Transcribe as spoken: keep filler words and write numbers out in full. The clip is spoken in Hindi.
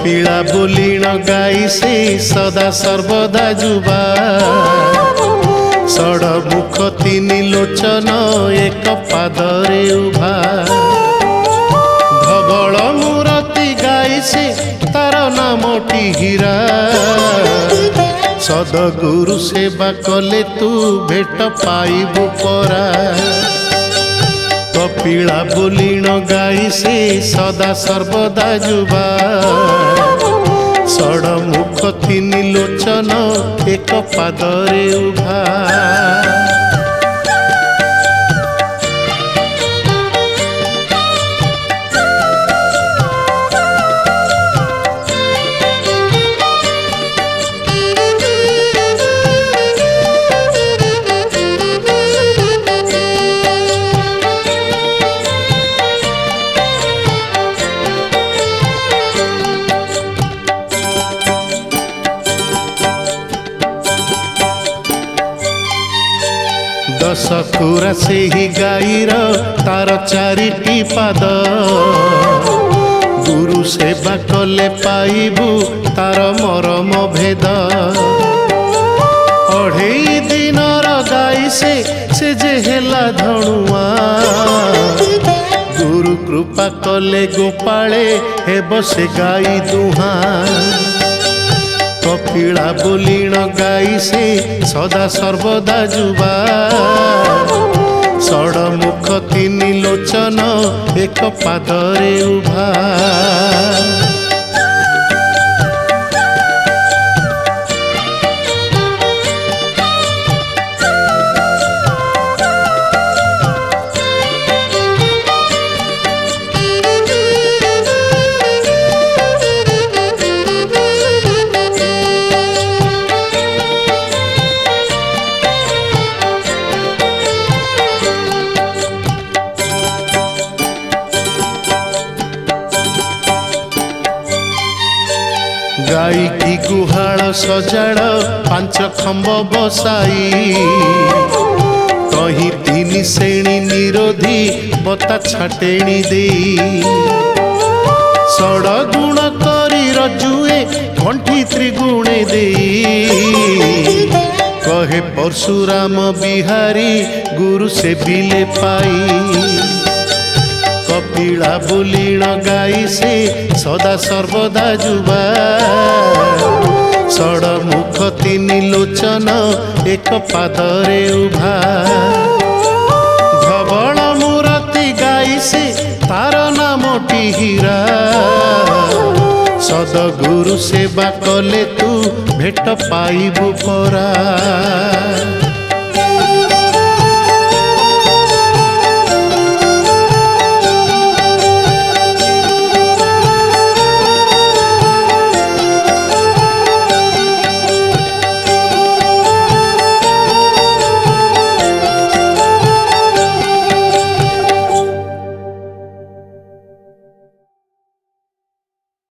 कपिला बोलीण गाई से सदा सर्वदा जुबा षड मुख तीन लोचन एक पादरे उभा धवल मूर्ति गाई से तार नामटी हीरा सदगुरु सेवा कले तू भेट पाइबु परा कपिला बोलीण गाई से सदा सर्वदा जुबा षड मुख तीन लोचन एक पादरे उभा दस खुरा से ही गाईर तार चारिटी पाद गुरु सेवा कले पाइबु तार मरम भेद अढ़ई दिनर गाई से से जे हेला धणुआ गुरु कृपा कले गोपाले हेब से गाई दुहा कपिला बोलीण गाई से सदा सर्वदा जुबा षड मुख तीन लोचन एक पादरे उभा गाई की गुहाल सजाड़ पांच खंब बसाई कहीं तीन श्रेणी निरोधी बता छाटेणी दे षड गुण करी रजुए घंटी त्रिगुणे दे कहे परशुराम बिहारी गुरु से बिले पाई कपिला बोलीण गाई से सदा सर्वदा जुबा षड मुख तीन लोचन एक पादरे उभा धवल मूर्ति गाई से तार नामटी हीरा सदगुरु सेवा कले तू भेट पाइबु परा।